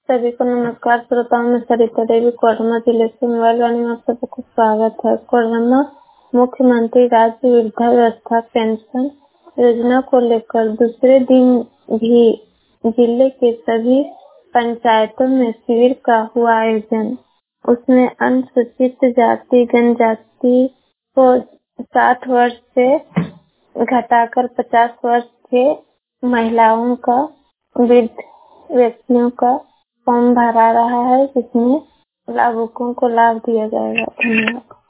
सभी को नमस्कार। श्रोताओं में सरिता देवी, कोडरमा जिले से मोबाइल वाणी में आप सबको स्वागत है। कोडरमा मुख्यमंत्री राज्य वृद्धावस्था पेंशन योजना को लेकर दूसरे दिन भी जिले के सभी पंचायतों में शिविर का हुआ आयोजन। उसमें अनुसूचित जाति जनजाति को 60 वर्ष से घटाकर 50 वर्ष के महिलाओं का, वृद्ध व्यक्तियों का फॉर्म भरा रहा है, जिसमें लाभुकों को लाभ दिया जाएगा। धन्यवाद।